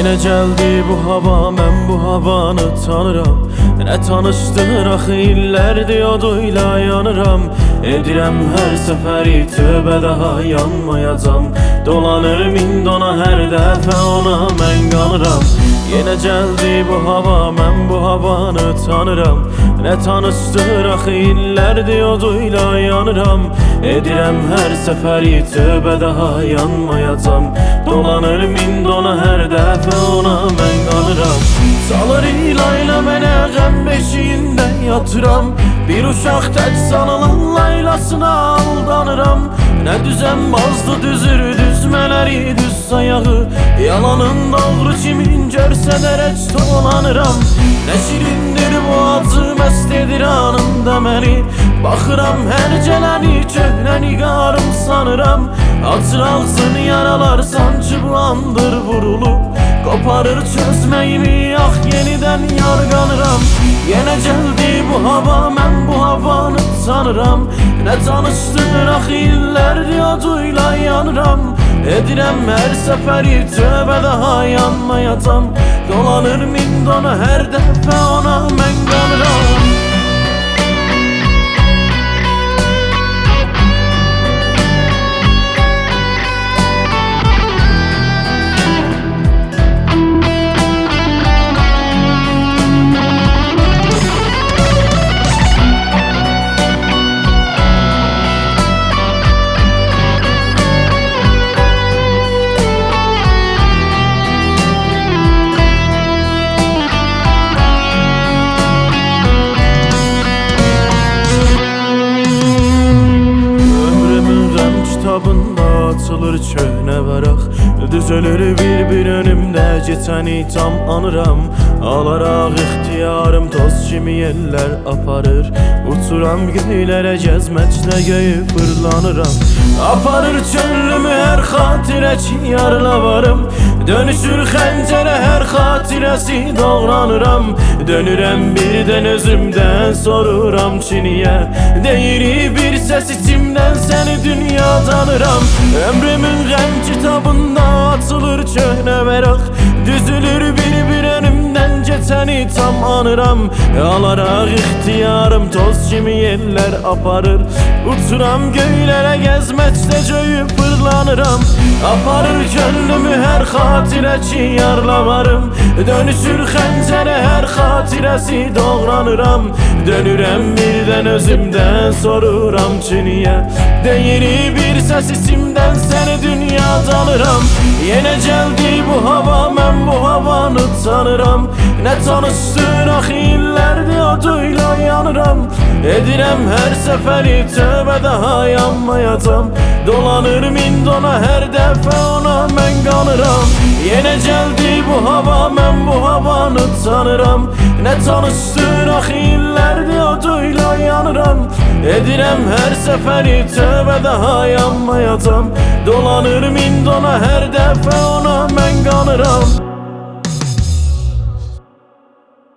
Yenə gəldi bu hava, mən bu havanı tanıram. Nə tanışdıq axı illərdir oduyla yanıram. Edirəm hər səfəri tövbə daha yanmayacam. Dolanır min dona hər dəfə ona mən qanıram. Yenə gəldi bu hava, mən bu havanı tanıram. Nə tanışdıq axı illərdir oduyla yanıram. Edirəm hər səfəri tövbə daha yanmayacam. Dolanır min dona hər dəfə ona mən qanıram. Salır ilayla mənə qəm beşiyində yatıram. Bir uşaq tək sanılan laylasına aldanıram. Nə düzənbazdı düzür düzmələri düz sayağı. Yalanın doğru kimin görsə dərəc dolanıram. Nə şirindir bu acı məst edir anında məni. Baxıram hər gələni köhnə nigarım sanıram. Açır ağzın yaralar sancı bu andır vurulub. Koparır çözməyimi ah yenidən yarğanıram. Yenə gəldi bu hava, mən bu havanı tanıram. Nə tanışdıq axı illərdir oduyla yanıram. Edirəm hər səfəri tövbə daha yanmayacam. Dolanır min dona hər dəfə ona mən qanıram. Kitabında açılır köhnə vəraq. Düzülür bir önümdə geçəni tam anıram. Alaraq ixtiyarım toz kimi yerlər aparır. Uçuram göylərə gəzməklə göyü fırlanıram. Aparır könlümü hər xatirə ki yarla varım. Dönüşür xəncərə hər xatirəsi doğranıram. Dönürəm birdən özümdən soruram ki niyə. Deyir bir səs içimdən səni dünyadanıram. Ömrümün qəm kitabında açılır köhnə vəraq. Düzülür bir önümdən geçəni tam anıram. Alaraq ixtiyarım toz kimi yerlər aparır. Uçuram göylərə gəzməklə göyü fırlanıram. Aparır könlümü hər xatirə ki yarla varım. Dönüşür xəncərə hər xatirəsi doğranıram. Dönürəm birdən özümdən soruram ki niyə. Deyir bir səs içimdən səni dünyadanıram. Yenə gəldi bu hava, mən bu havanı tanıram. Nə tanışdıq axı illərdir oduyla yanıram. Edirəm hər səfəri tövbə daha yanmayacam. Dolanır min dona hər dəfə ona mən qanıram. Yenə gəldi bu hava, mən bu havanı tanıram. Nə tanışdıq axı illərdir oduyla yanıram. Edirəm hər səfəri tövbə daha yanmayacam. Dolanır min dona hər dəfə ona mən qanıram.